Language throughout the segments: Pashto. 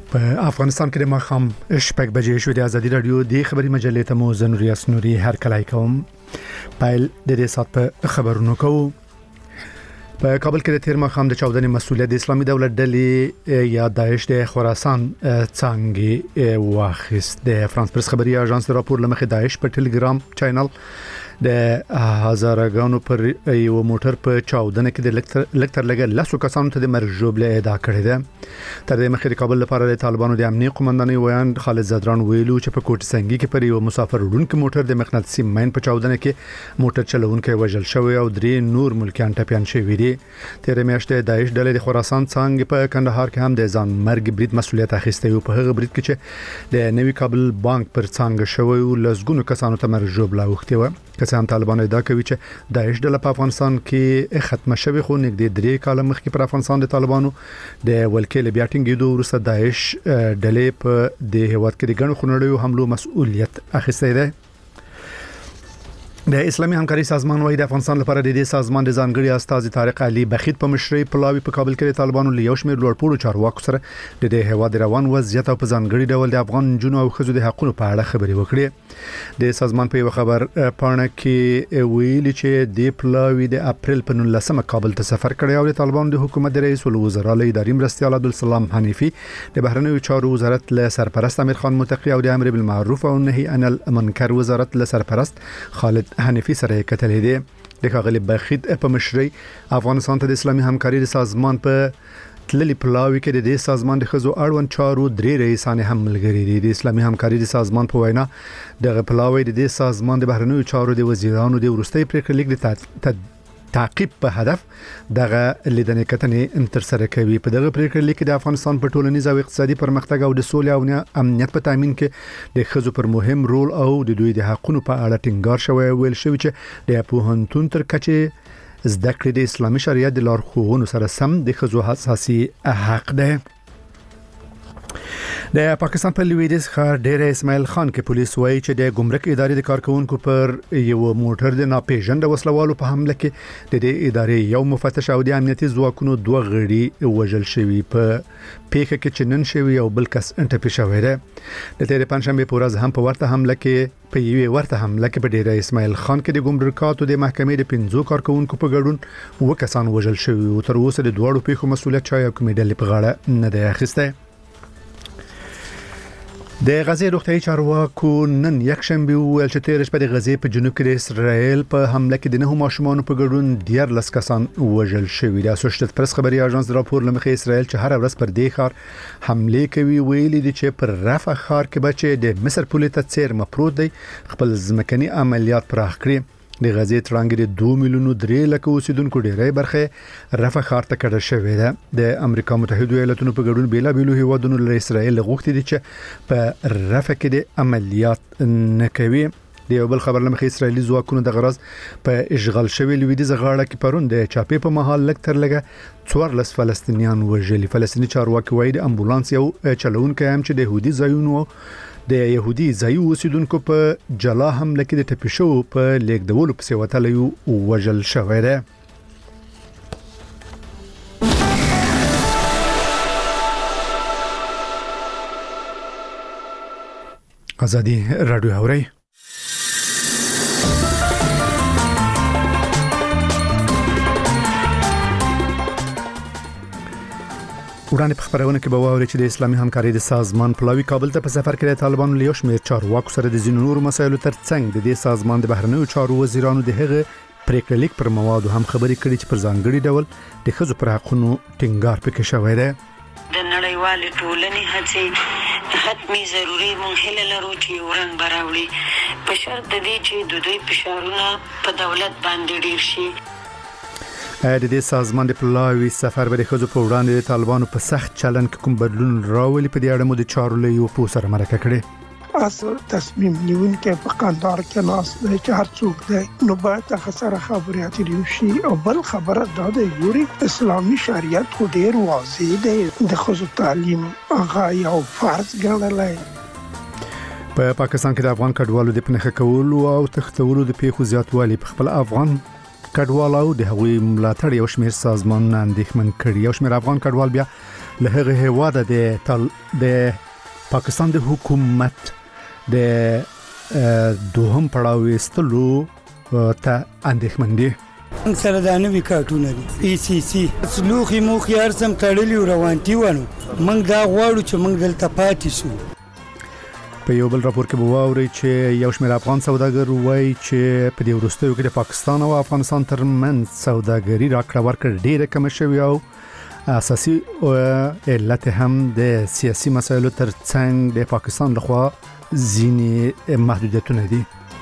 په افغانستان کې د ماښام شپږ بجې شو. د ازادي رادیو د خبري مجلې ته مو زه نوریاس نوري هر کله کوم پایل د دې سات په خبرونو کوو. په کابل کې د تیر ماښام د چاودنې مسؤلیت د اسلامي دولت ډلې یا داعش د خراسان څنګه واخیست. د فرانس پریس خبري اژانس راپور لمخې داعش په ټلګرام چینل د هزارګانو پر یو موټر په چاودنه کې د لکتر لګ لاسو کسانو ته د مرګ ژوبله ادا کړې ده. تر دې مخکې کابل لپاره د طالبانو د امنیت قومندانۍ ویان خالد زدران ویلو چې په کوټ سنگي کې پر یو مسافر وړونکو موټر د مقناطیسي ماین په چاودنه کې موټر چلوونکی وژل شوی او درې نور ملکیان ټپيان شوي دي. تیر میاشتې داعش ډلې د خراسان څنګه په کندهار کې هم د ځان مرګ برید مسؤلیت اخیسته او په هغه برید کې چې د نوي کابل بانک پر څنګه شوی او لزګونو کسانو ته مرګ ژوبله وخته و. که هم طالبان ادعا کوي چې داعش ډله په افغانستان کې ختمه شوی، خو نږدې 3 کال مخکې پر افغانستان د طالبانو د ولکې له بیا ټینګېدو وروسته داعش ډلې په د هیواد کې د ګڼو خونړیو حملو مسؤلیت اخیستی دی. د اسلامي همکاري سازمان وايي د افغانستان لپاره د دې سازمان د ځانګړي استاذ طارق علي بخیت په مشرۍ پلاوی په کابل کې د طالبانو له یو شمېر لوړپوړو چارواکو سره د دې هیواد روان وضعیت او په ځانګړي ډول د افغان جنو او خزو د حقوقو په اړه خبرې وکړې. د سازمان په یو خبر پاڼه کې ویلي چې د پلاوی د اپریل په 19 کابل ته سفر کړی او د طالبانو د حکومت رئیس الوزرا له اداري مرستیال عبدالسلام حنیفي د بهرنیو چارو وزارت له سرپرست امیر خان متقی او د امر بالمعروف او نهي عن المنکر وزارت له سرپرست خالد حنیفي سره کتلې دي. د ښاغلي بخیت په مشرۍ افغانستان ته د اسلامي همکاري سازمان په تللی پلاوی کې د دې سازمان د خزو اړوند چارو 3 رئیسان هم ملګری دي. د اسلامي همکاري سازمان په وینا د پلاوی د دې سازمان د بهرنیو چارو د وزیرانو د ورستۍ پریکړې لیک د تعقیب په هدف دغه لیدنې کتنې تر سره کوي. په دغه پریکړې لیک د افغانستان په ټولنیز او اقتصادي پرمختګ او د سولې او امنیت په تامین کې د خزو پر مهم رول او د دوی د حقوقو په اړه ټینګار شوی ویل شوی چې د پوهنتون تر کچې زده کړې د اسلامي شریعت د لارښوونو سره سم د خزو حساسي حق ده. د پاکستان په لویدیځ ښار ډیر اسماعیل خان کې پولیس وایي چې د ګمرک ادارې د کارکونکو پر یو موټر د ناپېژند وسلوالو په حمله کې د دې ادارې یو مفتش او د امنیتي ځواکونو 2 غړي وژل شوي. په پیښه کې چې نن شوی او بل کس انټپی شوی دی. د تیر پنځشنبه په ورځ هم په ورته حمله کې په ډیر اسماعیل خان کې د ګمرکاتو د محکمې د 5 کارکونکو په ګډون 2 کسان وژل شوي او تر اوسه د دوړو پیښو مسؤلیت چا یو کمیډه په غاړه نه دی اخیسته. د غزې روغتیايي چارواکو نن یکشنبه ویل چې تیر شپه د غزې په جنوب کې د اسرائیل په حمله کې د 9 ماشومان په ګډون 14 کسان وژل شوي. د اسوسییټډ پریس خبري اژانس راپور لمخې اسرائیل چې هر ورځ پر دې ښار حمله کوي ویلي دي چې پر رفح ښار کې بچي د مصر پولې ته څیر مفروض دی خپل ځمکني عملیات پراخ کړي. د غزې ترانګ د 2 میلیونو 3 لک اوسیدونکو ډیری برخه رفح ښار ته کډه شوې ده. د امریکا متحده ایالاتونو په ګډون بیلابیلو هیوادونو له اسرائیل غوښتي دي چې په رفح کې د عملیات نه کوي. د یو بل خبر لمخې اسرائیلي ځواکونو د غرض په اشغال شوی لویدیځ غاړه کې پرون د چاپې په محل لکتر لګه 14 فلسطینیان وژلي. فلسطینی چارواکي وایي د امبولانس یو چلوونکی هم چې د يهودي ځایونو د يهودي ځایي اوسیدونکو په جلا حمله کې د ټپیشو په لیکدولو په سیوتل یو وژل شوی دی. ازادي رادیو اوري وړاندې په خبرونه کې به واوري چې د اسلامي همکاري سازمان پلاوی کابل ته په سفر کې د طالبانو له یو شمېر چارواکو سره د ځینو نورو مسایلو ترڅنګ د دې سازمان د بهرنیو چارو وزیرانو د هغه پریکړې لیک پر موادو هم خبرې کړې چې پر ځانګړي ډول د خزو پر حقوقو ټینګار پکې شوی دی. د نړیوالې ټولنې هڅې حتمي ضروري مهمه لرو چې ورنګ براوړي په شرط د دې چې د دوی فشارونه په دولت باندې ډیر شي. د دې سازمان د پلاوی سفر به د خزو په وړاندې د طالبانو په سخت چلن کې کوم بدلون راولي په دې اړه مو د چارو له یو پو سره مرکه کړې. اصل تصمیم نیونکي په قندار کې ناس دی چې هر څوک دی نو باید هغه سره خبرې اترې وشي. او بل خبره دا ده یوري اسلامي شریعت خو ډیر واضح دی د خزو تعلیم هغه یو فرض ګڼلی. په پاکستان کې د افغان کډوالو د پنځه کولو او تختولو د پیښو زیاتوالی په خپل افغان کډوالو د هغوی ملاتړ یو شمېر سازمانونه اندېښمن کړي. یو شمېر افغان کډوال بیا له هغه هواده د پاکستان د حکومت د دوهم پړاو استلو ته اندېښمن دي. سره د نوې کارتونه دي پی سی سی سلوخي مو خيار سم تړلی روانتي ونه موږ دا غواړو چې موږ دلته پاتې شو. په یو بل راپور کې بواوري چې یو شمېر افغان سوداګر وایي چې په دې وروستیو کې د پاکستان او افغانستان ترمنځ سوداګري راکړه ورکړه ډېره کم شوې او اساسي علت هم د سیاسي مسایلو ترڅنګ د پاکستان لخوا ځینې محدودیتونه دي.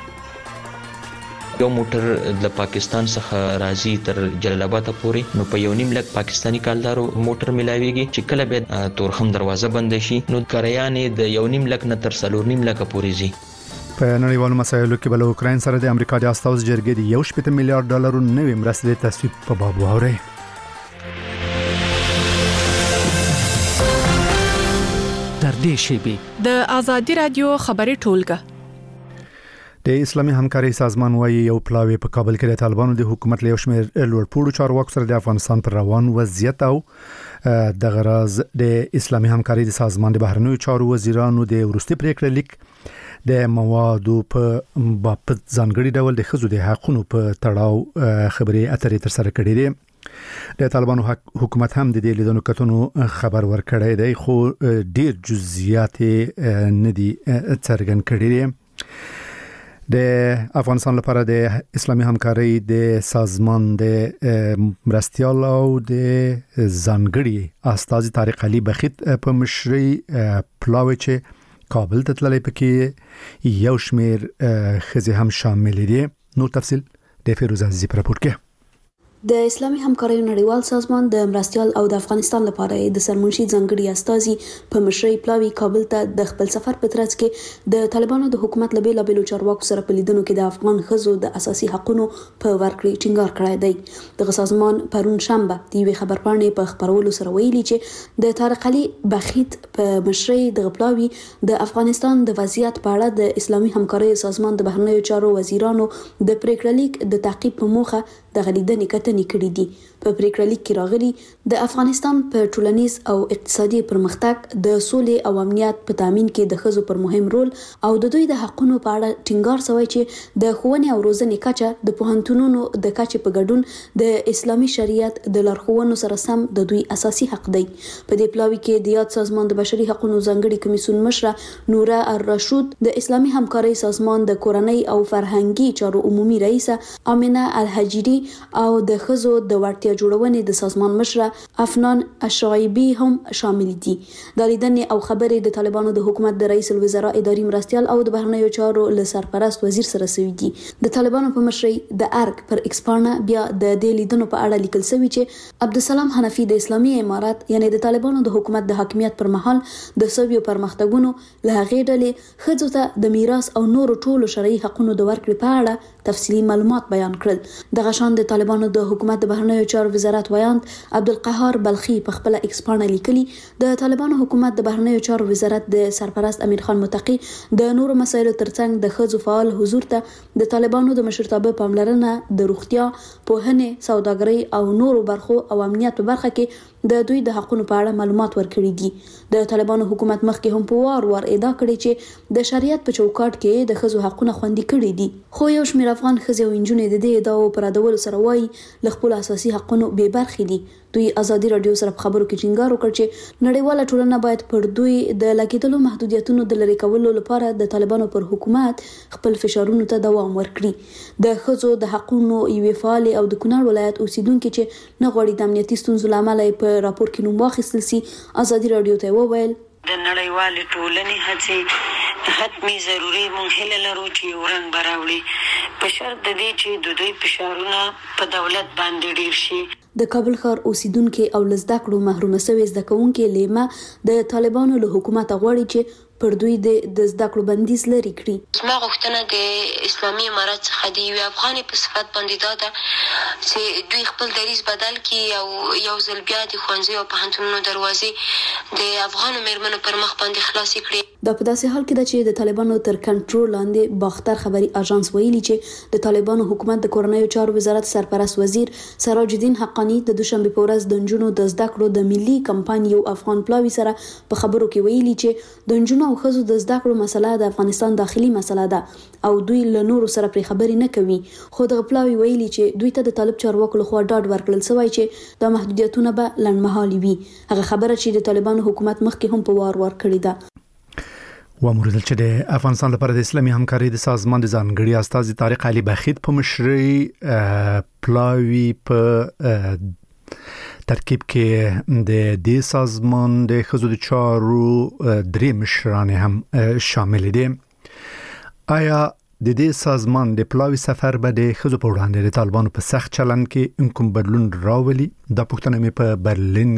یو موټر د پاکستان څخه راځي تر جلال آباد پورې، نو په 1.5 لک پاکستانی کالدارو موټر ملاويږي چې کله به تورخم دروازه بند شي نو کریانې د 1.5 لک نه تر 4.5 لک پورې ځي. په نړیوالو مسایلو کې بل اوکراین سره د امریکا د استاوز جرګې د 1.8 میلیارډ ډالرو نوې مرستې د تصویب په باب واوري. در دې شیبه د آزادی رادیو خبري ټولګه. د اسلامي همکاري سازمان وايي یو پلاوی په کابل کې د طالبانو د حکومت له شمیر لوړپوړو چارواکو سره د افغانستان پر روان وضعیت او د غرض د اسلامي همکاري د سازمان د بهرنیو چارو وزیرانو د ورستي پریکړه لیک د موادو په باب ځانګړي ډول د خزو د حقونو په تړاو خبري اترې تر سره کړې دي. د طالبانو حکومت هم د دې لیدونکو کتونو خبر ورکړی دی خو ډیر جزئیات نه دي څرګند کړي دي. د افغانستان لپاره د اسلامي همکاري د سازمان د مرستيال او د ځانګړي استاذ طارق علي بخیت په مشرۍ پلاوی چې کابل ته تللی پکې یو شمیر خزي هم شامل دي. نو تفصیل د فیروز عزیزی پر راپور کې. د اسلامي همکارۍ نړیوال سازمان د مرستيال او د افغانستان لپاره د سرمنشي ځانګړي استاذي په مشرۍ پلاوی کابل ته د خپل سفر په ترڅ کې د طالبانو د حکومت لبیل بلو چارواکو سره په لیدنو کې د افغان خزو د اساسي حقوقو په ورکړې ټینګار کړی دی. د سازمان پرون شنبه د وی خبرپاڼې په خبرولو سره ویلي چې د طارق علي بخیت په مشرۍ د پلاوی د افغانستان د وضعیت په اړه د اسلامي همکارۍ سازمان د بهرنیو چارو وزیرانو د پریکړه لیک د تعقیب په موخه د غلیدنې کتنې کړې دي. په پریکړه لیک کې راغلي د افغانستان په ټولنیز او اقتصادي پرمختګ د سولې او امنیت په تامین کې د خزو پر مهم رول او د دوی د حقوقو په اړه ټینګار شوی چې د ښوونې او روزنې کچه د پوهنتونونو د کچې په ګډون د اسلامي شریعت د لارښوونو سره سم د دوی اساسي حق دی. په دې پلاوی کې د یاد سازمان د بشري حقوقو ځانګړي کمیسیون مشره نوره الرشود، د اسلامي همکارۍ سازمان د کورنۍ او فرهنګي چارو عمومي رئیسه امینه الحجری او د خزو د ورتیا جوړونې د سازمان مشره افنان الشعیبی هم شامل دي. د لیدنې او خبرې د طالبانو د حکومت د رئیس الوزرا اداري مرستيال او د بهرنیو چارو له سرپرست وزیر سره سوي دي. د طالبانو په مشرۍ د ارګ پر ایکسپارنه بیا د دې لیدنو په اړه لیکل شوی چې عبدالسلام حنفي د اسلامي امارات یعنی د طالبانو د حکومت د حاکمیت پر مهال د سویو پرمختګونو له هغې ډلې خځو ته د میراث او نورو ټولو شرعي حقوقو د ورکړې په اړه تفصیلی معلومات بیان کړل. د غشان د طالبانو د حکومت د بهرنیو چارو وزارت ویاند عبدالقهار بلخي په خپل ایکسپارنه لیکلي د طالبانو حکومت د بهرنیو چارو وزارت د سرپرست امیر خان متقی د نورو مسایلو ترڅنګ د خځو فعال حضور ته د طالبانو د مشرتابه پاملرنه د روغتیا، پوهنې، سوداګرۍ او نورو برخو او امنیت په برخه کې د دوی د حقوقو په اړه معلومات ورکړي دي. د طالبانو حکومت مخکې هم په وار ادعا کړې چې د شریعت په چوکاټ کې د خځو حقوقونه خوندي کړي دي. خو یو شمېر افغان ښځې او نجونې د دې ادعاو پر ردولو سره وایي له خپل اساسي حقوقو بې برخې دي. دوی آزادي رادیو سره په خبرو کې ټینګار وکړ چې نړیواله ټولنه باید پر دوی د لګیدلو محدودیتونو د لرې کولو لپاره د طالبانو پر حکومت خپل فشارونو ته دوام ورکړي. د خځو د حقوقو یوې فعال او د کونړ ولایت اوسیدونکو چې نه غواړي د امنیتي ستونزو لامل په راپور کې نوم واخیستل سي آزادي رادیو ته وویل د نړیوال ټولنې هڅې حتمی ضروري مونږ هیله لرو چې ورنګ براوړي په شرط د دې چې د دوی فشارونه په دولت باندې ډیر شي. د کابل ښار اوسیدونکو او لزده کړو محرومه شوی زده کوونکو لیمه د طالبانو له حکومت غواړي چې پر دوی د زده کړو بندیز لري کړي. زما غوښتنه د اسلامي امارات څخه د یو افغاني په صفت باندې دا ده چې دوی خپل دریځ بدل کړي او یو ځل بیا د ښوونځي او پوهنتونونو دروازې د افغانو مېرمنو پر مخ باندې خلاصې کړي. دا په داسې حال کې ده چې د طالبانو تر کنټرول لاندې باختر خبري اژانس ویلي چې د طالبانو حکومت د کورنیو چارو وزارت سرپرست وزیر سراج الدین حقانی د دوشنبه په ورځ د نجونو د زده کړو د ملي کمپاین یو افغان پلاوی سره په خبرو کې ویلي چې د نجونو او ښځو د زده کړو مسله د افغانستان داخلي مسله ده او دوی له نورو سره پرې خبرې نه کوي. خو د پلاوی ویلي چې دوی ته د طالب چارواکو لخوا ډاډ ورکړل شوی چې د محدودیتونو به لنډمهالي وي. هغه خبره چې د طالبانو حکومت مخکې هم په وار کړی ده. وموردل چې د افغانستان لپاره د اسلامي همکاري د سازمان د ځانګړي استازي طارق علي بخیت په مشرۍ پلاوی په ترکیب کې د دې سازمان د ښځو د چارو درې مشران هم شامل دي. آیا د دې سازمان د پلاوی سفر به د ښځو په وړاندې د طالبانو په سخت چلند کې کوم بدلون راولي؟ دا پوښتنه مې په برلین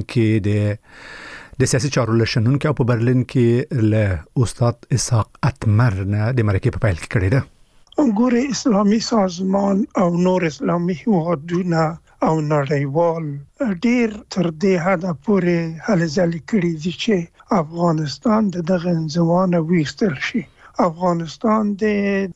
کې د سیاسي چارو لشنونکو په برلین کې له استاد اسحاق اتمر نه د مرکې په پیل کې کړې ده. ګوره اسلامي سازمان او نور اسلامي هیوادونه او نړیوال ډیر تر دې حد پورې هلې ځلې کړي دي چې افغانستان دغه انزوانه ویستل شي. افغانستان د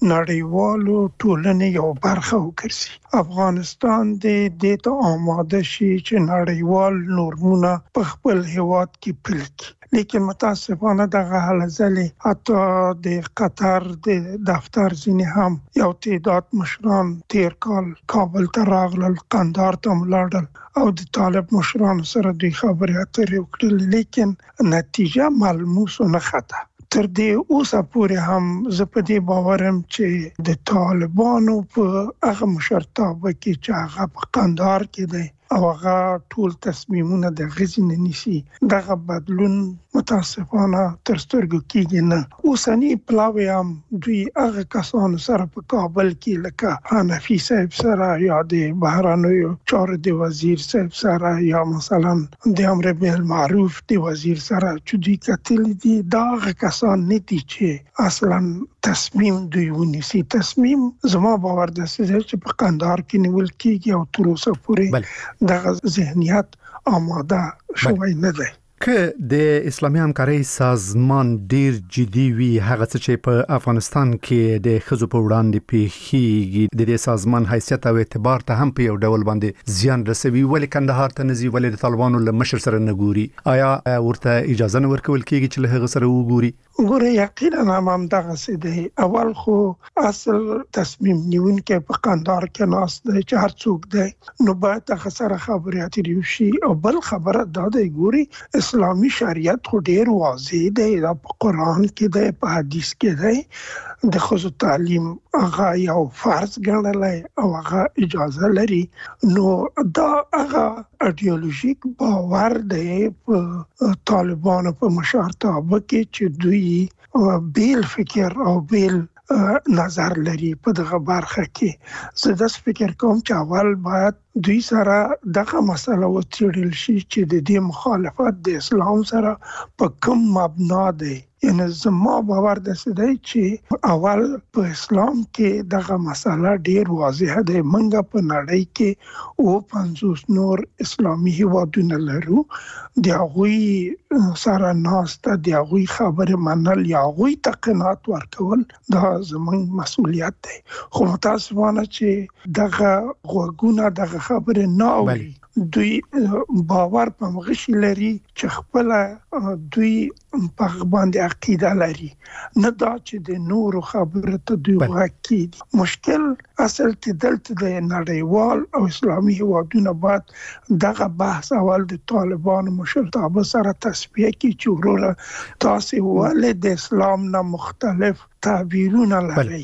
نړیوالو ټولنې یو برخه وګرځي. افغانستان د دې ته آماده شي چې نړیوال نورمونه په خپل هیواد کې پلي کړي. لیکن متاسفانه دغه هلزلې حتی د قطر د دفتر ځینې هم یو تعداد مشران تیر کال کابل ته راغلل، قندهار ته ولاړل او د طالب مشرانو سره دوی خبرې اترې وکړلې، لیکن نتیجه ملموس نه خطه. تر دې اوسه پورې هم زه په دې باورم چې د طالبانو په هغه مشرتابه کې چې هغه په قندهار کې دی او هغه ټول تصمیمونه د غزي نه نیسي، دغه بدلون متاسفانه تر سترګو کېږي نه. اوسنی پلاوی هم دوی هغه کسانو سره په کابل کې لکه حنفي صاحب سره یا د بهرنیو چارو د وزیر صاحب سره یا مثلا د امر بالمعروف د وزیر سره چې دوی کتل دي، دا هغه کسان نه دي چې اصلا تصمیم دوی ونیسي. تصمیم زما باور ده چې په قندهار کې نیول کېږي او تر اوسه پورې دغه ذهنیت آماده شوی نه دی. که د اسلامي همکاري سازمان ډیر جدي وي هغه څه چې په افغانستان کې د ښځو په وړاندې پیښیږي، د دې سازمان حیثیت او اعتبار ته هم په یو ډول باندې زیان رسوي، ولې کندهار ته نه ځي، ولې د طالبانو له مشر سره نه ګوري؟ آیا ورته اجازه نه ورکول کېږي چې له هغه سره وګوري؟ ګوره یقینا هم دغه څه دی. اول خو اصل تصمیم نیونکی په قندهار کې ناست دی چې هر څوک دی نو باید هغه سره خبرې اترې وشي. او بل خبره دا دی، ګوري اسلامي شریعت خو ډیر واضح دی، دا په قرآن کې دی، په حدیث کې دی، د ښځو تعلیم هغه یو فرض ګڼلی او هغه اجازه لري. نو دا هغه ایډیولوژیک باور دی په طالبانو په مشرتابه کې چې دوی بیل فکر او بیل نظر لري په دغه برخه کې. زه داسې فکر کوم چې اول باید دوی سره دغه مسله وڅېړل شي چې د دې مخالفت د اسلام سره په کوم مبنا دی. یعنی زما باور داسې دی چې اول په اسلام کې دغه مسله ډیر واضح دی. منګه په نړۍ کې 50 نور اسلامي هیوادونه لرو، د هغوی سره ناسته، د هغوی خبره منل یا هغوی ته قناعت ورکول دا زموږ مسؤلیت دی. خو متاسفانه چې دغه غوږونه دغه خبره نه اوري. دوی باور په مغشي لري چې خپل دوی په باندې عقیده لري، نه دا چې د نورو خبره ته دوی واکې. مشکل اصل ته دلته د نړیوال او اسلامي هیوادونو باید دغه بحث اول د طالبانو مشرتابه سره تصفیه کړي چې وروره تاسو ولې د اسلام نه مختلف تعبیرونه لري.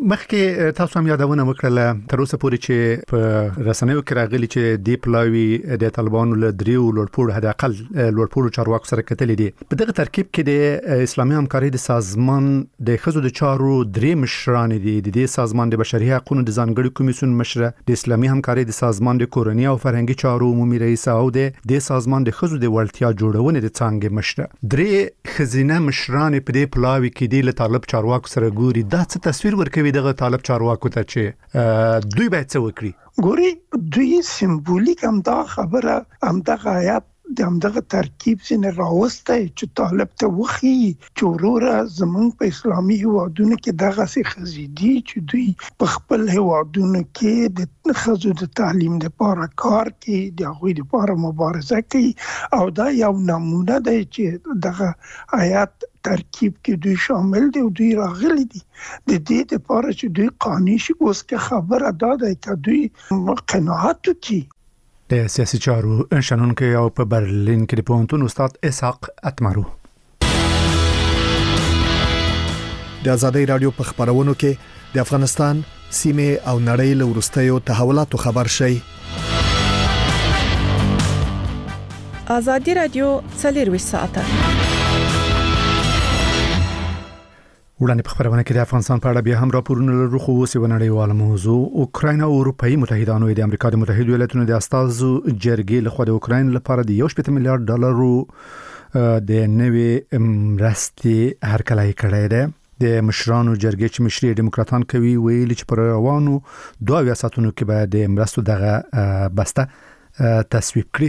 مخکې تاسو هم یادونه وکړه تر اوسه پورې چې په رسنیو کې راغلي چې دی پلاوی د طالبانو له دریو لوړپوړو حد اقل لوړپوړو چارواکو سره کتلې دي. په دغه ترکیب کې د اسلامي همکاري د سازمان د ښځو د چارو درې مشران دي. د دې سازمان د بشري حقوقو د ځانګړي کمیسیون مشره، د اسلامي همکاري د سازمان د کورنۍ او فرهنګي چارو عمومي رئیس او د سازمان د ښځو د وړتیا جوړونې د څانګې مشره. درې ښځینه مشران په دې پلاوی کې د طالب چارواکو سره ګوري. دا څه تصویر ورکوي دغه طالب چارواکو ته چې دوی باید څه وکړي؟ ګوري دوی سمبولیک هم دا خبره هم دغه آیات د همدغه ترکیب څخه راوسته چې طالب ته وخی چې وروره زمونږ په اسلامي هیوادونو کې دغه څه خزیدي چې دوی په خپل هیوادونو کې د خزو د تعلیم لپاره کار کوي، د هغوی لپاره مبارزه کوي، او دا یو نمونه دی چې دغه آیات ترکیب کې دوی شامل دي او دوی راغلي دي د دې لپاره چې دوی قانوني شي. اوس که خبره دا ده چې دوی قناعت وکړي. د سیاسي چارو شنونکي او په برلین کې د پوهنتون استاد اسحاق اتمرو د ازادي رادیو په خبرونو کې د افغانستان سیمه او نړۍ له ورستیو تحولاتو خبر شي. ازادي رادیو 24 ساعته وړاندې په خبرونه کې د افغانستان په اړه بیا هم راپورونه لرو، خو اوس یو نړیواله موضوع. اوکراین او اروپאי متحدانو د امریکا د متحده ایالاتونو د استازو جرګې لخوا د اوکراین لپاره د 1.8 میلیارډ ډالرو د نوې مرستې هرکلی کړی دی. د مشرانو جرګې چې مشري ډیموکراتان کوي ویلي چې پر روانو 2 ساعتونو کې به د مرستو دغه بسته تصویب کړي.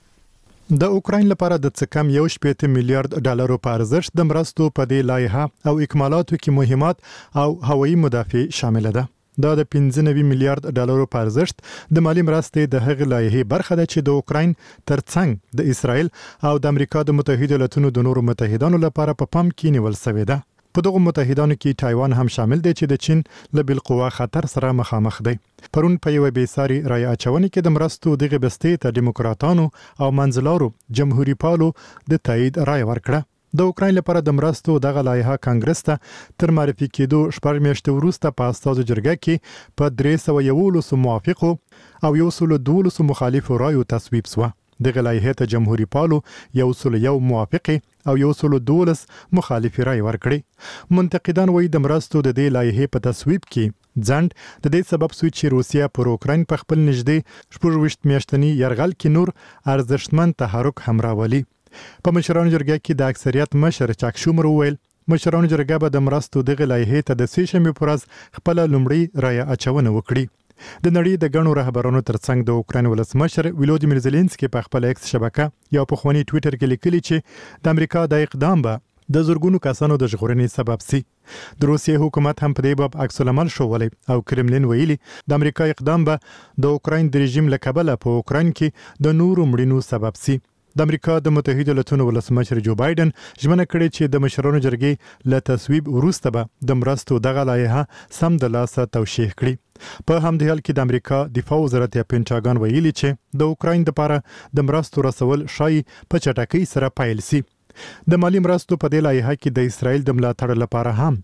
د اوکراین لپاره د څه کم 1.8 میلیارډ ډالرو په ارزښت د مرستو په دې لایحه او اکمالاتو کې مهمات او هوایي مدافع شامل ده. دا د 15 میلیارډ ډالرو په ارزښت د مالی مرستې د هغې لایحې برخه ده چې د اوکراین ترڅنګ د اسرائیل او د امریکا د متحده ایالاتونو د نورو متحدانو لپاره په پام کې نیول شوې ده. په دغه متحدانو کې تایوان هم شامل دی چې د چین له بالقوه خطر سره مخامخ دی. پرون په یو بیساري رای اچونې کې د مرستو دغه بستې ته ډیموکراتانو او منځلارو جمهوریت پالو د تایید رای ورکړه. د اوکراین لپاره د مرستو دغه لایحه کانګرس ته تر معرفي کېدو شپږ میاشتې وروسته په استازو جرګه کې په 311 موافقو او 112 مخالفو رایو تصویب شوه. دغه لایحه ته جمهوریت پالو 101 موافقه او 112 مخالفي رای ورکړي. منتقدان وایي د مرستو د دې لایحې په تصویب کې ځند د دې سبب شوی چې روسیا پر اوکراین په خپل نږدې 24 میاشتنی یرغل کې نور ارزښتمن تحرک هم راولي. په مشرانو جرګه کې د اکثریت مشر چاک شومر وویل مشرانو جرګه به د مرستو دغه لایحې ته د سې شنبې پر ورځ خپل لومړی رای اچونه وکړي. د نړۍ د غنو رهبرانو ترڅنګ د اوکراین ولسمشر ولودیمیر زيلنسکي په خپل ایکس شبکه یا په خواني ټوئیټر کې لیکلي چې د امریکا د اقدام به د زورګونو کسانو د ژغورنې سبب سي. د روسیې حکومت هم په دې باب عکس العمل شوولی او کرملین ویلي د امریکا اقدام به د اوکراین د رژیم له کبله په اوکراین کې د نورو مړینو سبب سي. د امریکا د متحده ایالاتونو ولسمشر جو بایدن ژمنه کړې چې د مشرانو جرګې له تصویب وروسته به د مرستو دغه لایحه سم د لاسه توشیح کړي. په همدې حال کې د امریکا دفاع وزارت یا پینټاګون ویلي چې د اوکراین لپاره د مرستو رسول شای په چټکۍ سره پیل سي. د مالی مرستو په دې لایحه کې د اسرائیل د ملاتړ لپاره هم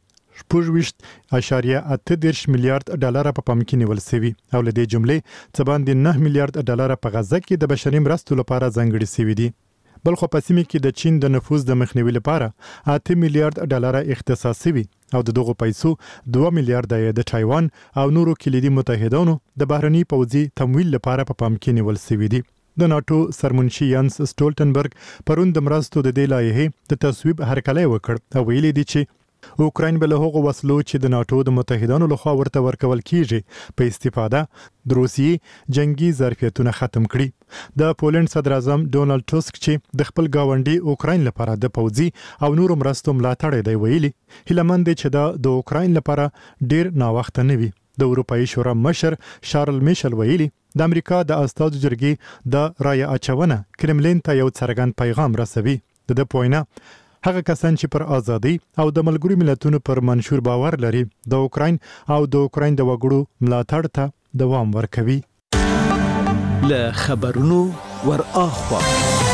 4.8 میلیارډ ډالر په پام کې نیول شوی او له دې جملې څه باندې 9 میلیارډ ډالر په غزه کې د بشري مرستو لپاره ځانګړي شوی دي. بل خو په سیمه کې د چین د نفوذ د مخنیوي لپاره 8 میلیارډ ډالر اختصاص شوی او د دغه پیسو 2 میلیارډ د تایوان او نورو کلیدي متحدانو د بهرني پوځي تمویل لپاره په پام کې نیول شوی دي. د ناتو سرمنشي یانس سټولټنبرګ پرون د مرستو د دې لایحې د تصویب هرکلی وکړ او ویلي دي چې اوکراین به له هغو وسلو چې د ناتو د متحدانو لخوا ورته ورکول کیږي په استفاده د روسیې جنگي ظرفیتونه ختم کړي. د پولند صدر اعظم ډونالد ټسک چې د خپل گاونډي اوکراین لپاره د پوځي او نورو مرستو ملاتړ دی ویلي هیلمن دي چې د اوکراین لپاره ډیر ناوخته نه وي. د اروپאי شورا مشر شارل میشل ویلي د امریکا د استازو جرګې د رای اچونه کرملین ته یو څرګند پیغام رسوي. د پوینه هغه کسان چې پر ازادي او د ملګرو ملتونو پر منشور باور لري د اوکراین او د اوکراین د وګړو ملاتړ ته دوام ورکوي. له خبرونو ور اخوا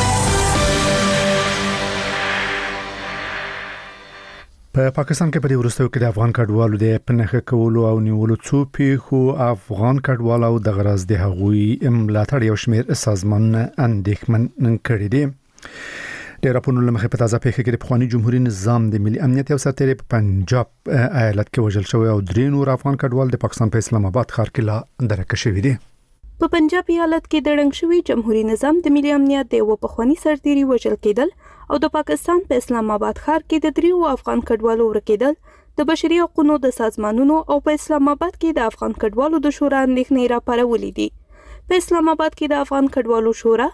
په پاکستان کې په دې وروستیو کې د افغان کډوالو د پنهخه کولو او نیولو څو پیښو افغان کډوالو د غرض د هغوی ملاتړ یو شمېر سازمانونه اندېښمن کړي دي. د راپورونو لمخې په تازه پیښه کې د پخوانی جمهوریت نظام د ملي امنیت او سرتېري په پنجاب ایالت کې وژل شوی او درې نور افغان کډوال د پاکستان په اسلام آباد ښار کې لا درکه شوي دي. په پنجاب ایالت کې د ړنګ شوی جمهوریت نظام د ملي امنیت د یو پخوانی سرتېري وژل کېدل او د پاکستان په اسلام آباد ښار کې د دریو افغان کډوالو ورکېدل د بشري حقوقو د سازمانونو او په اسلام آباد کې د افغان کډوالو د شورا اندېښنې راپارولې دي. په اسلام آباد کې د افغان کډوالو شورا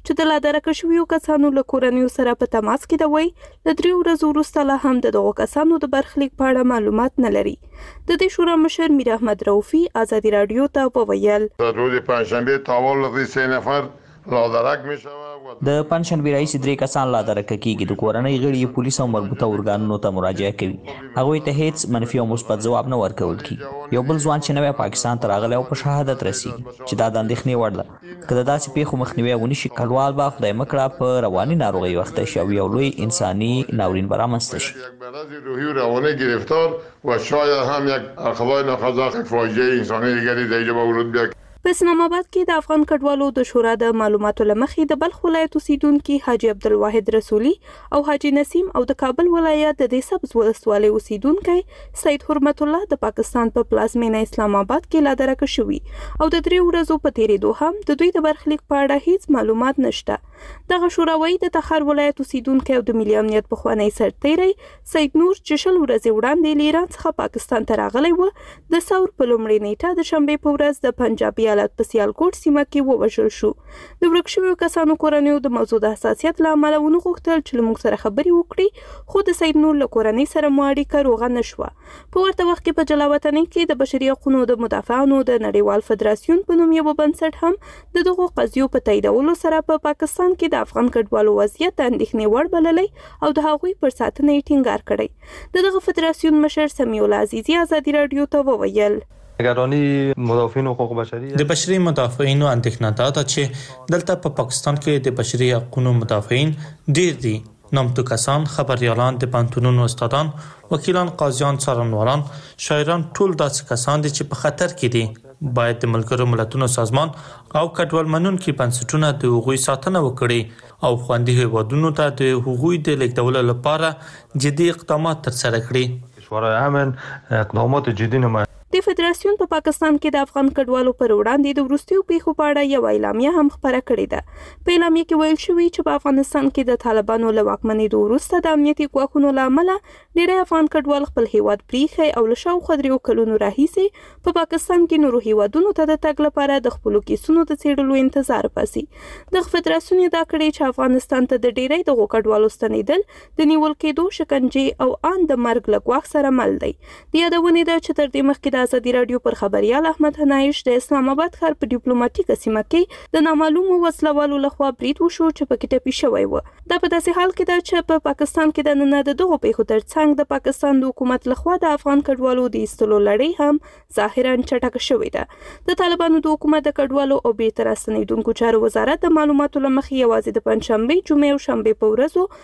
چې د لادرکه شویو کسانو له کورنیو سره په تماس کې دی وایي د 3 ورځو وروسته لا هم دغو کسانو د برخلیک په اړه معلومات نه لري. د دې شورا مشر میر احمد رؤفي ازادي رادیو ته وویل روز پنجشنبه تاول 3 نفر لادرک میشوه. د پنځشنبه رئیس 3 کسان لادرک کیږي. د کورنۍ غړي پولیس او مربوطه ارګانونو ته مراجعه کوي. هغه ته هیڅ منفي او مثبت ځواب نه ورکول کی. یو بل ځوان چې نوې پاکستان ته راغلی او په شهادت رسیدي چې دا د اندېښنې وړ ده. کله داسې پیښو مخنیوي ونشي کډوال به خدای مکړه په رواني ناروغي وخت شي او یو لوی انساني ناورین برآمدسته شي. روحی روانی گرفتار و شاید هم یک عقبای ناخواسته فاجعه انسانی دیگری در اینجا ورود بیاد. په اسلام آباد کې د افغان کډوالو د شورا د معلوماتو لمخې د بلخ ولایت اوسیدونکو حاجی عبدالواحد رسولي او حاجی نسیم او د کابل ولایت د سبز ولسوالۍ اوسیدونکو سید حرمت الله د پاکستان په پلازمینه اسلام آباد کې لادرکه شوي او د 3 ورځو په تیریدو هم د دوی د برخلیک په اړه هیڅ معلومات نشته. دغه شوراوي د تخار ولایت اوسیدونکو او د ملي امنیت پخوانی سرتیری سید نور چشل ورځې وړاندې لیران څخه پاکستان ته راغلی و. د ثور په لومړۍ نیټه د شنبه په ورځ د پنجابي ایالت په سیالکوټ سیمه کې ووژل شو. د ورک شویو کسانو کورنیو د موضوع د حساسیت له امله ونه غوښتل چې موږ سره خبرې وکړي، خو د سید نور له کورنۍ سره مو اړیکه روغه نه شوه. په ورته وخت کې په جلاوطنۍ کې د بشري حقوقو د مدافعانو د نړیوال فدراسیون په نوم یو بنسټ هم د دغو قضیو په تاییدولو سره په پاکستان کې د افغان کډوالو وضعیت اندېښنې وړ بللی او د هغوی پر ساتنه یې ټینګار کړی. دغه فدراسیون مشر سمیع الله عزیزي ازادي رادیو ته وویل نگرانی مدافعین حقوق بشری د بشري مدافعینو اندېښنه دا ده چې دلته په پاکستان کې د بشري حقوقو مدافعین ډیر دي. نامتو کسان، خبريالان، د پانتونونو استادان، وکیلان، قاضیان، څارنوالان، شاعران ټول داسې کسان دي چې په خطر کې دي. باید د ملګرو ملتونو سازمان او کډوال منونکي بنسټونه د حقوقي ساتنه وکړي او خوندي هیوادونو ته د حقوقي د لیږدولو لپاره جدي اقدامات ترسره کړي. شورای امن اقدامات جدي نه د فدراسیون په پاکستان کې د افغان کډوالو پر وړاندې د وروستیو پیښو په اړه یو اعلامیه هم خپره کړې ده. په اعلامیه کې ویل شوی چې په افغانستان کې د طالبانو له واکمنېدو وروسته د امنیتي ګواښونو له امله ډېری افغان کډوال خپل هیواد پریښی او له شاوخوا 3 کلونو راهیسې په پاکستان کې نورو هیوادونو ته د تګ لپاره د خپلو کیسونو د څېړلو انتظار باسي. دغه فدراسیون ادعا کړې چې افغانستان ته د ډېری دغو کډوالو ستنېدل د نیول کېدو، شکنجې او ان د مرګ له ګواښ سره مل دی. د یادونې ده چې تر دې مخکې د ازادي رادیو پر خبريال احمد حنایش د اسلام آباد ښار په ډیپلوماټیکه سیمه کې د نامعلومو وسلوالو لخوا برید وشو چې پکې ټپي شوی و. دا په داسې حال کې ده چې په پاکستان کې د نن د دغو پیښو ترڅنګ د پاکستان د حکومت لخوا د افغان کډوالو د ایستلو لړۍ هم ظاهرا چټکه شوې ده. د طالبانو د حکومت د کډوالو او بیرته راستنېدونکو چارو وزارت د معلوماتو له مخې یوازې د پنځشنبه، جمعې او شنبې په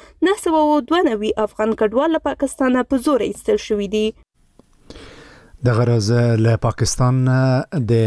ورځو 992 افغان کډوال له پاکستانه په زور ایستل شوي دي. د غرض له پاکستان د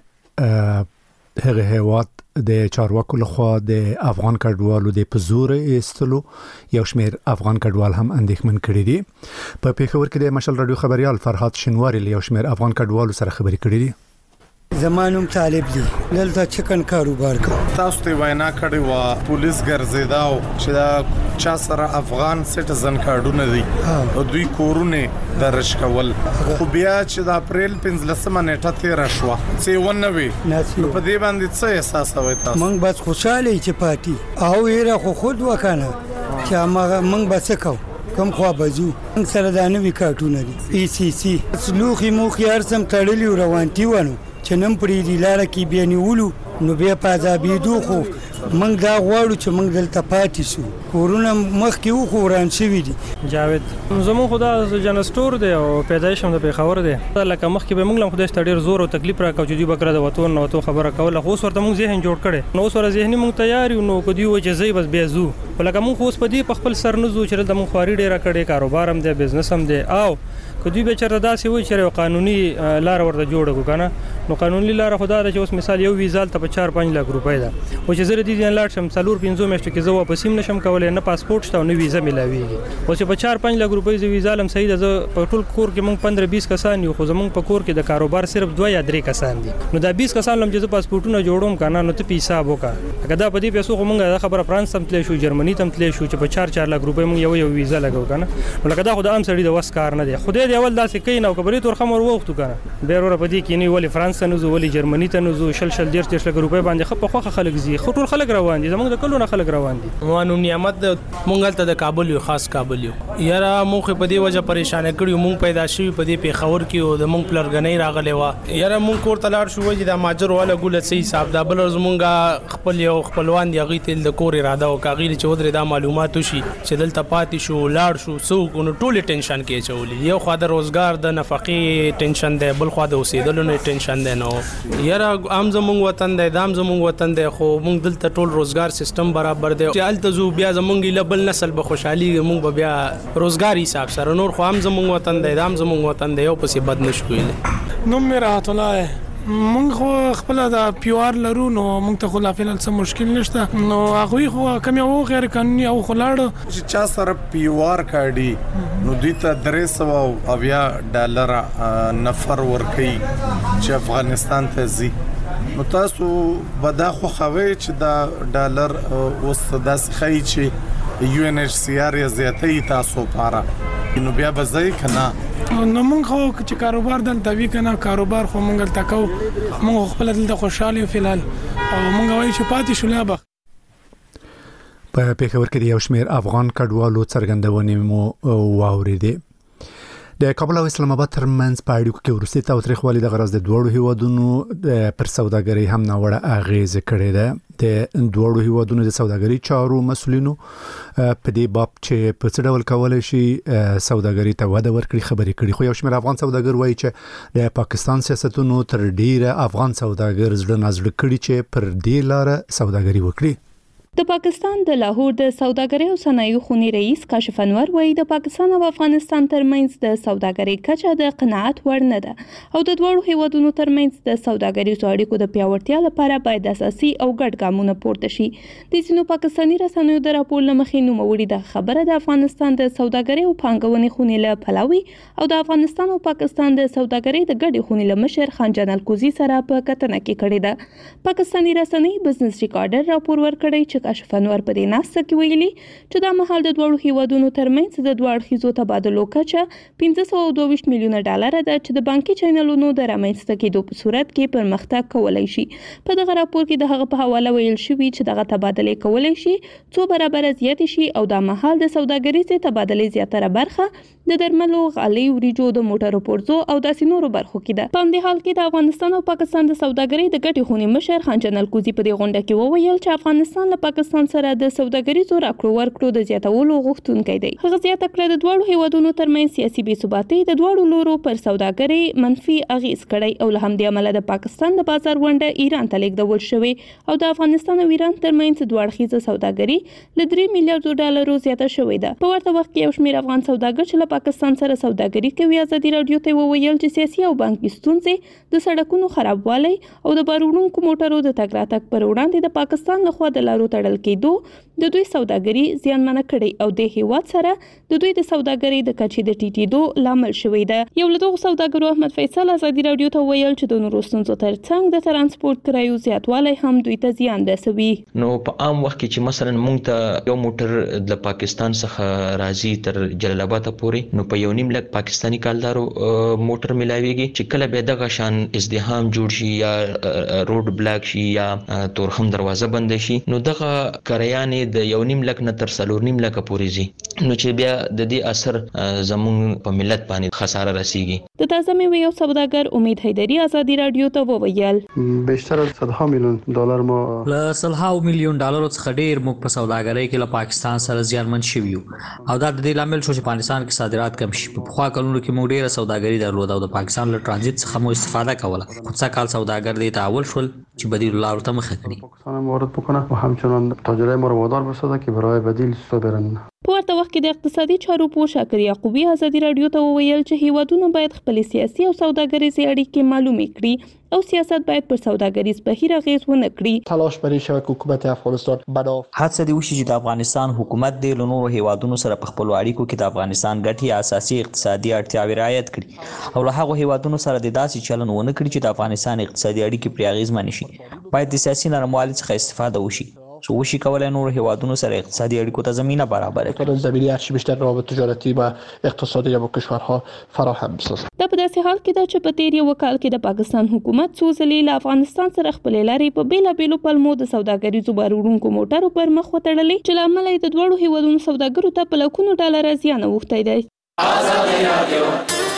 هغه هیواد د چارواکو لخوا د افغان کډوالو د پزور ایستلو یو شمیر افغان کډوال هم اندېښمن کړي دي. په پیښور کې د مشل رادیو خبريال فرهاد شنواری له یو شمیر افغان کډوالو سره خبرې کړې دي. زمانوم طالب دی دلته چکن کاروبار کوم. تاسو ته وینا کړې و پولیس ګرځیداو چې دا چا سره افغان سټیزن کارډونه دي او دوی کورونه درش کول، خو بیا چې د اپریل 15 نیټه تیر شو څه ونوي په دې باندې څه احساس وای تاسو؟ مونږ بس خوشاله چې پاتې او یې خو خود وکنه چې مونږ بس کو کم خو بازو مونږ سره د نوې کارټونه دي PCC سلوخي مو خيار سم تړلی روانتي ونه چې نن پرې دی لاره کې بیا نیولو نو بیا پازابېدو خو موږ دا غواړو چې موږ دلته پاتې شو. کورونه مخکې وخوران شوي دي. جاوید زمون خدا جنستور دی او پیدایش هم د پیښور دی. لکه مخکې به موږ هم خدای ستړي ډیر زور او تکلیف راکاو چې دوی بکره د وطن نو تو خبره کوله، خو ورته موږ ذهن جوړ کړي نو سره ذهني موږ تیار یو نو کدی و چې زی بس بیا زو لکه موږ اوس په دې په خپل سر نه زو چې د موږ خواري ډیره کړي، کاروبار هم دی، بزنس هم دی، او کدی به چرته داسې وي چې قانوني لار ورته جوړ کو کنه. نو قانوني لار خدا د چې اوس مثال یو ویزال ته په 4-5 لک روپۍ ده او چې زره دي ځین لاړ شم 4-5 میاشتې کې زه واپس هم نشم کولای، نه پاسپورت شته او نه ویزه ملاويږي. او چې په 4-5 لک روپۍ زه ویزالم صحیح ده. زه په ټول کور کې مونږ 15-20 کسان یو، خو زمونږ په کور کې د کاروبار صرف 2 یا 3 کسان دي. نو دا 20 کسان لم چې پاسپورتونه جوړوم کنه نو ته په حساب وکړه. اګه دا په دې پیسو مونږه خبره فرانس تم تللی شو، جرمني تم تللی شو چې په 4-4 لک روپۍ مونږ یو ویزه لګاو کنه. نو لکه دا خو د عام سړي د وس کار نه دی. خدای دې اول داسې کین او کبرې تور خمر وختو کنه به ور په دې کې نه ولی فرانس فرانس ته نو ولې جرمني ته نو شل ډیر روپۍ باندې خپ خوخه خلک زی خټول خلک روان دي زمونږ د کلونه خلک روان دي موانو نعمت مونږ ته د کابل یو خاص کابل یو یاره مونږ په دې وجه پریشان کړیو مونږ پیدا شوی په دې پیښور کې او د مونږ پلرګنۍ راغلی و یاره مونږ کور تلار شو چې د ماجر والا ګول سي حساب دا بل زمونږ خپل یو خپلوان دی غي تل د کور اراده او کاغیر چې ودرې دا معلومات شي چې دلته پاتې شو لاړ شو سو کو ټول ټینشن کې چولې یو خو د روزګار د نفقې ټینشن دی بل خو د اوسېدلو نه ټینشن دی نو یاره عام زمونږ وطن دی دام زمونږ وطن دی خو مونږ دلته ټول روزګار سیستم برابر دی چې الته زو بیا زمونږ لبل نسل به خوشحالي مونږ بیا روزګار حساب سره نور خو هم زمونږ وطن دی دام زمونږ وطن دی یو پسې بد نشو ویل نو مې راحت الله مونږ خو خپل د پیوار لرو نو مونږ ته خو لا فعلا څه مشکل نشته نو هغه خو کم یو غیر قانوني او خلاړ چې چا سره پیوار کاډي نو دوی ته $300 نفر ورکي چې افغانستان ته ځي نو تاسو بدا خو خوي چې دا ډالر اوس داس خي چې UNHCR یا زیاتې تاسو پاره نو بیا به ځای کنه نو مونږ خو چې کاروبار دلته وی کنه کاروبار خو مونږ تل تکو مونږ خپل دلته خوشاله یو فلال او مونږ وایو چې پاتې شو لا به په پیښور کې یو شمېر افغان کډوالو څرګندونې مو واوریدې د کابل او اسلام آباد ترمنځ په اړیکو کې ورسته تاوتریخوالي د غرض د دوړو هیوادونو پر سوداګرۍ هم ناوړه اغیز کړې ده د دوړو هیوادونو د سوداګرۍ چارو مسولینو په دې باب چې په څه ډول کولای شي سوداګرۍ ته وده ورکړي خبرې کړي خو یو شمېر افغان سوداګر وایي چې د پاکستان سیاستونو تر ډیره افغان سوداګر زړه نازړه کړي چې پر دې لار سوداګرۍ وکړي د پاکستان د لاهور د سوداګرۍ او صنایعو خونی رئیس کاشف انور وایي د پاکستان او افغانستان ترمنځ د سوداګرۍ کچه د قناعت وړ نه ده او د دوړو هیوادونو ترمنځ د سوداګریزو اړیکو د پیاوړتیا لپاره باید اساسي او ګډ ګامونه پورته شي د ځینو پاکستاني رسنیو د راپور لمخې نوموړي د خبره د افغانستان د سوداګرۍ او پانګونې خونی له پلاوي او د افغانستان او پاکستان د سوداګرۍ د ګډې خونی له مشر خان جنرال کوزي سره په کتنه کې کړې ده پاکستاني رسنۍ بزنس ریکارډر راپور ورکړی چې کاشف انور په دې ناسته کې ویلي چې دا مهال د دوړو هیوادونو ترمنځ د دوه اړخیزو تبادلو کچه $522 میلیونه ده چې د بانکي چینلونو د رامنځته کېدو په صورت کې پرمختګ کولی شي په دغه راپور کې د هغه په حواله ویل شوی چې دغه تبادلې کولی شي څو برابره زیاتې شي او دا مهال د سوداګریزې تبادلې زیاتره برخه د درملو غالۍ وریجو د موټرو پرزو او داسې نورو برخو کې ده په همدې حال کې د افغانستان او پاکستان د سوداګرۍ د ګټې خونې مشر خان جنرال کوزي په دې غونډه کې وویل چې افغانستان له پاکستان سره د سوداګریزو راکړو ورکړو د زیاتولو غوښتونکی دی هغه زیاته کړه د دوړو هیوادونو ترمنځ سیاسي بې ثباتۍ د دوړو لورو پر سوداګرۍ منفي اغیز کړی او له همدې امله د پاکستان د بازار ونډه ایران ته لیږدول شوې او د افغانستان او ایران ترمنځ دوه اړخیزه سوداګري له $3 میلیارډ زیاته شوې ده په ورته وخت کې یو شمېر افغان سوداګر چې له پاکستان سره سوداګري کوي ازادي راډیو ته وویل چې سیاسي او بانکي ستونزې د سړکونو خرابوالی او د بارونکو موټرو د تګ راتګ پر وړاندې د پاکستان لخوا د لارو تړل کېدو د دوی سوداګري زیانمنه کړي او د هیواد سره د دوی د سوداګرۍ د کچې د ټیټېدو لامل شوی ده یو له دغو سوداګرو احمد فیصل ازادي راډیو ته ویل چې د نورو ستونزو ترڅنګ د ترانسپورت کرایو زیاتوالی هم دوی ته زیان رسوي نو په عام وخت کې چې مثلا مونږ ته یو موټر د پاکستان څخه راځي تر جلال آباد پورې نو په 1.5 لک پاکستاني کالدارو موټر ملاويږي چې کله به دغه شان ازدحام جوړ شي یا روډ بلاک شي یا تورخم دروازه بند شي نو دغه کرایانې د 1.5 لک نه تر 4.5 لک پورې زی نو چې بیا د دې اثر زموږ په ملت باندې خساره رسیږي د تازه مې یو سوداګر امید حیدری ازادي راډیو ته وویل بیشتر از $100 میلیون ما له $100 میلیون څخه ډیر موږ په سوداګرۍ کې له پاکستان سره زیانمن شوي یو او دا د دې لامل شو چې پاکستان کې صادرات کم شي په خوا کلونو کې موږ ډیره سوداګري درلوده او د پاکستان له ترانزیت څخه مو استفاده کوله خو څه کال سوداګر دې تعاول شول چې بدیل لارو ته مخه کړي پاکستان وارد بکنه و همچنان تاجرای ما رو وادار بسازه که برای بدیل سو برن په ورته وخت کې د اقتصادي چارو پوه شاکر یعقوبی ازادي راډیو ته وویل چې هیوادونه باید خپل سیاسي او سوداګریزي اړیکې معلومې کړي او سیاست باید پر سوداګریز بهیر اغیز ونه کړي تلاش برای شوه که حکومت افغانستان هڅه دی وشي چې د افغانستان حکومت د نورو هیوادونو سره په خپل اړیکو کې د افغانستان ګټې اساسي اقتصادي اړتیاوې رعایت کړي او له هغو هیوادونو سره د داسې چلن ونه کړي چې د افغانستان اقتصادي اړیکې پرې اغیزمن شي باید د سیاسي نرموالي څخه استفاده وشي چې وشي کولای نور هیوادونو سره اقتصادي اړیکو ته زمینه برابر کړي. زمینه هرچی بیشتر روابط تجارتی و اقتصادی با کشورها فراهم بسازد. دا په داسې حال کې ده چې په تیر یو کال کې د پاکستان حکومت څو ځلې له افغانستان سره خپل لارې په بیلابېلو پلمو د سوداګریزو باروړونکو موټرو پر مخ وتړلې چې له امله د دوړو هیوادونو سوداګرو ته په لکونو ډالر زیان اوښتی دی.